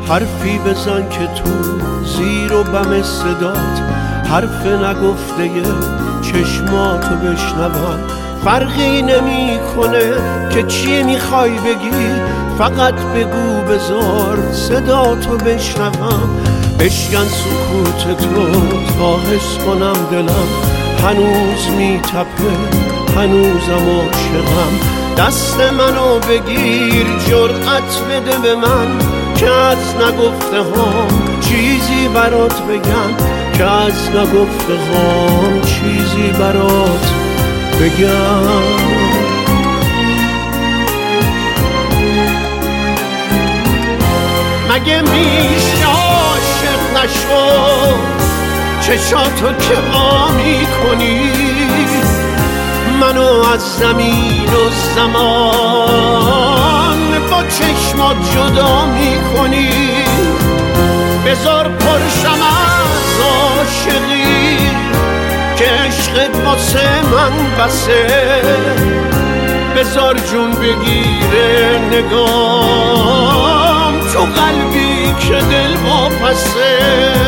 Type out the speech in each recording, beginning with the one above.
حرفی بزن که تو زیر و بم صدات حرف نگفته چشماتو بشنوم. فرقی نمی کنه که چی میخوای بگی، فقط بگو بذار صداتو بشنوم. بشکن سکوت تو تا حس کنم دلم هنوز میتپه، هنوزم عاشقم. دست منو بگیر جرأت بده به من که از نگفته هام چیزی برات بگم، که از نگفته هام چیزی برات بگم. مگه میشه عاشق نشو چشاتو که وا میکنی، منو از زمین و زمان با چشمات جدا میکنی. بذار پرشم از عاشقی که عشقت واسه من بسه، بذار جون بگیره نگام تو قلبی که دل واپسه.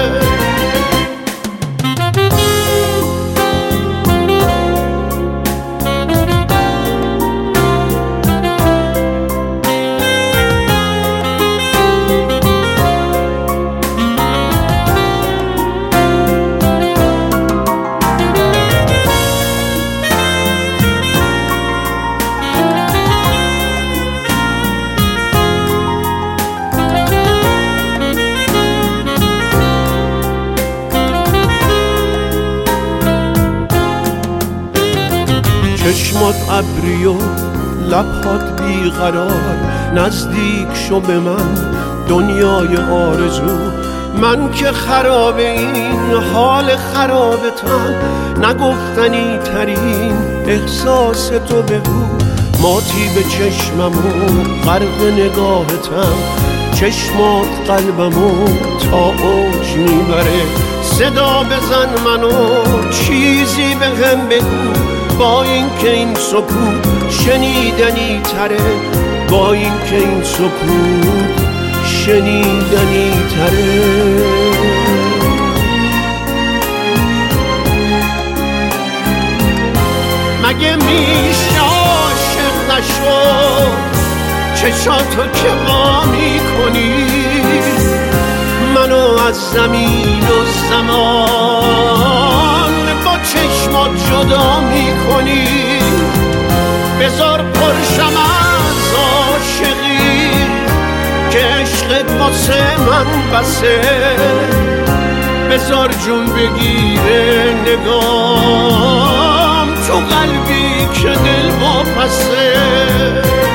چشمات ابری و لبات بیقرار، نزدیک شو به من دنیای آرزو. من که خراب این حال خرابتم، نگفتنی ترین احساس تو بگو. ماتی به چشمم و غرق نگاهتم، چشمات قلبمو تا اوج میبره. صدا بزن منو چیزی بهم بگو، با این که این سکوت شنیدنی تره، با این که این سکوت شنیدنی تره. مگه میشه عاشق نشو چشاتو که وا میکنی، منو از زمین و زمان با چشمات جدا میکنی. بذار پرشم از عاشقی که عشقت واسه من بسه، بذار جون بگیره نگام تو قلبی که دل واپسه.